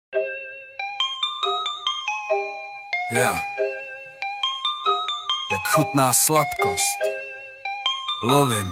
Yeah. Jak chutná sladkost. Lovím.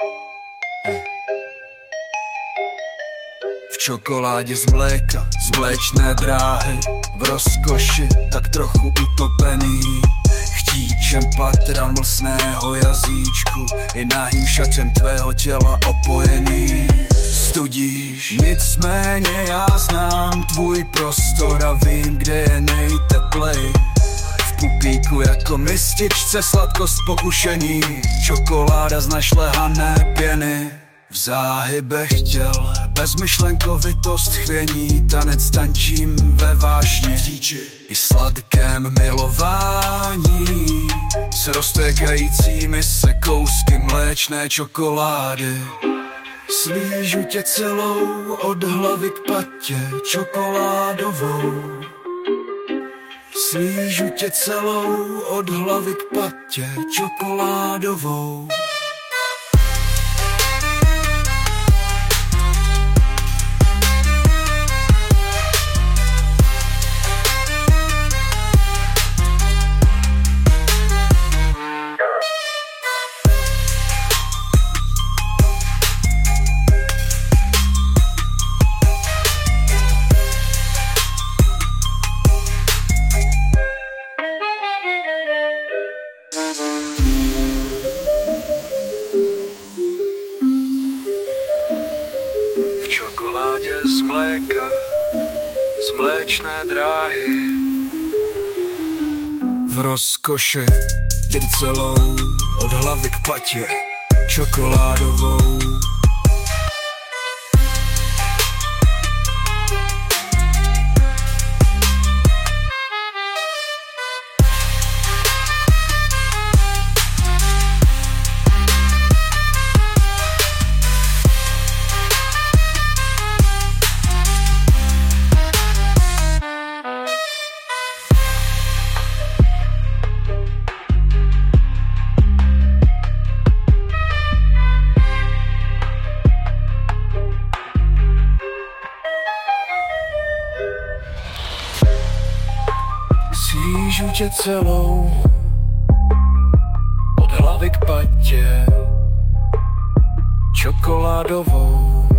V čokoládě z mléka, z mléčné dráhy, v rozkoši tak trochu utopený, chtíčem patra mlsného jazyčku i nahým šačem tvého těla opojený. Studíš, nicméně já znám tvůj prostor a vím, kde je nejteplej. V pupíku jako mističce sladkost pokušení, čokoláda z našlehané pěny. V záhybech těl, bezmyšlenkovitost chvění, tanec tančím ve vášni i sladkém milování s roztékajícími se kousky mléčné čokolády. Slížu tě celou od hlavy k patě čokoládovou. Slížu tě celou od hlavy k patě čokoládovou. V čokoládě z mléka, z mléčné dráhy, v rozkoši jen celou od hlavy k patě čokoládovou. Slížu tě celou od hlavy k patě čokoládovou.